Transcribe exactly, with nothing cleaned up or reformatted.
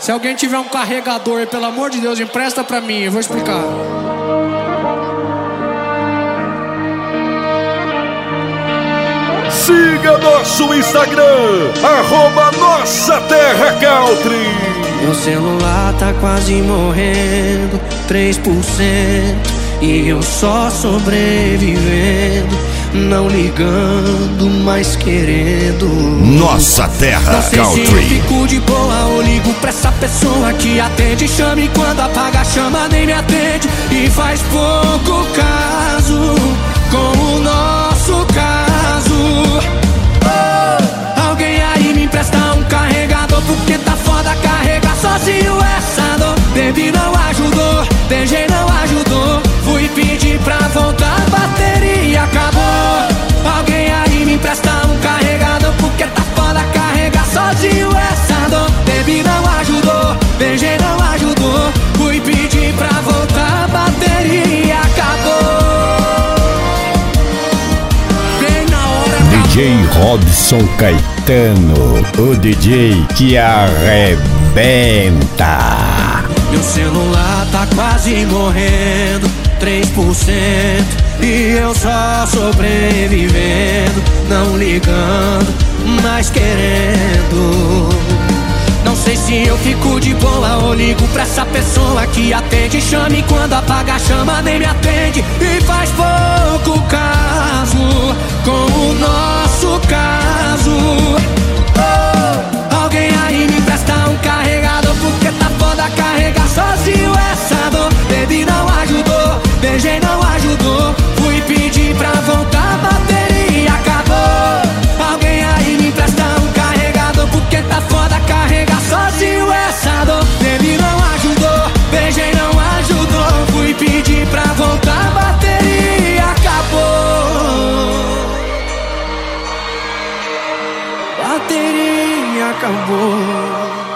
Se alguém tiver um carregador, pelo amor de Deus, empresta pra mim, eu vou explicar. Siga nosso Instagram, arroba Nossa Terra Country. Meu celular tá quase morrendo, três por cento, e eu só sobrevivendo, não ligando, mas querendo. Nossa Terra Não sei Country. se eu fico de boa ou ligo pra essa pessoa que atende. Chame quando apaga a chama, nem me atende. E faz pouco caso com o nosso caso. Oh, alguém aí me empresta um carregador, porque tá foda carregar sozinho essa dor. Baby não ajudou, D J não ajudou. Fui pedir pra voltar, a bateria acabou. Alguém aí me empresta um carregador, porque tá foda carregar sozinho essa dor. Baby não ajudou, D J não ajudou. Fui pedir pra voltar, a bateria acabou. Bem na hora acabou. D J Robson Caetano, o D J que arrebenta. Meu celular tá quase morrendo, três por cento, e eu só sobrevivendo, não ligando, mas querendo. Não sei se eu fico de boa ou ligo pra essa pessoa que atende. Chame quando apaga a chama, nem me atende. E faz pouco caso com o nosso caso. Oh, alguém aí me empresta um carregador, porque tá foda carregar sozinho essa dor. Baby não ajudou, D J não ajudou. Fui pedir pra voltar, a bateria acabou. Alguém aí me empresta um carregador, porque tá foda carregar sozinho essa dor. Baby não ajudou, D J não ajudou. Fui pedir pra voltar, a bateria acabou. Bateria acabou.